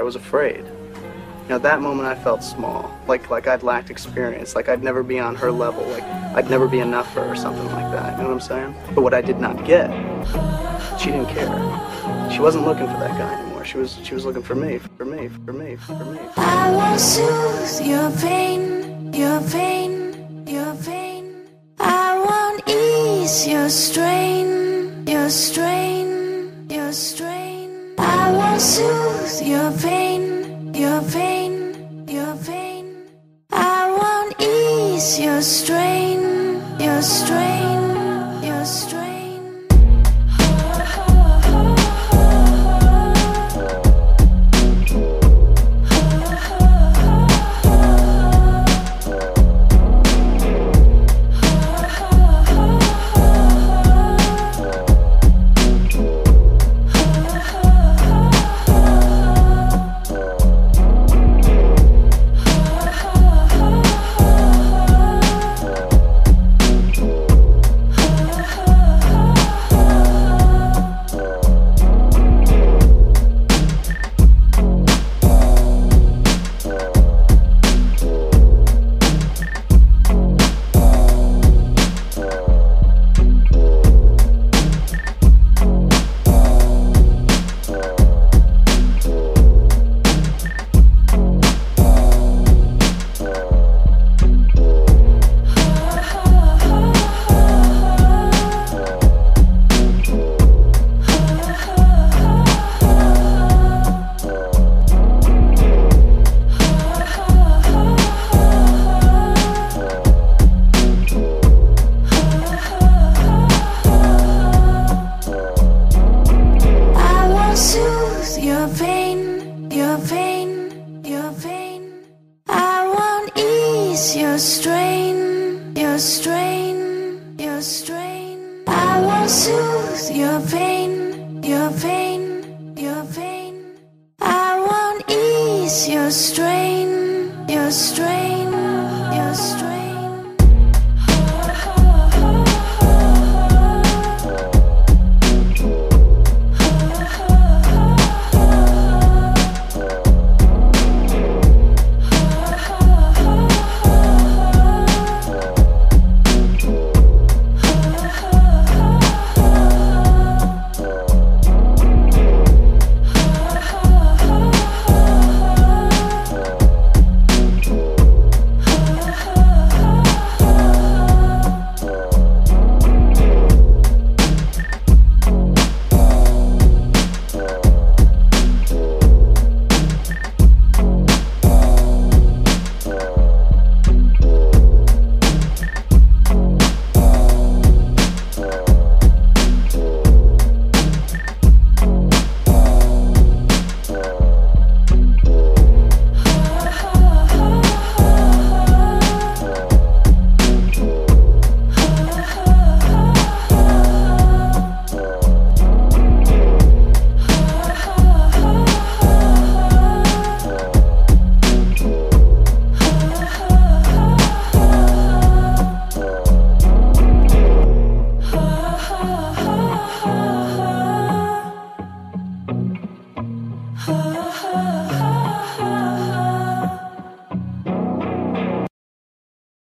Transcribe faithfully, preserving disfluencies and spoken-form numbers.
was afraid. You know, that moment I felt small, like like I'd lacked experience, like I'd never be on her level, like I'd never be enough for her or something like that, you know what I'm saying? But what I did not get, she didn't care. She wasn't looking for that guy anymore. She was she was looking for me, for me, for me, for me. I won't soothe your pain, your pain, your pain. I won't ease your strain, your strain, your strain. I won't soothe your pain, your pain, your pain. I won't ease your strain, your strain, your strain. Your pain, your pain, your pain. I won't ease your strain, your strain, your strain. I won't soothe your pain, your pain, your pain. I won't ease your strain, your strain.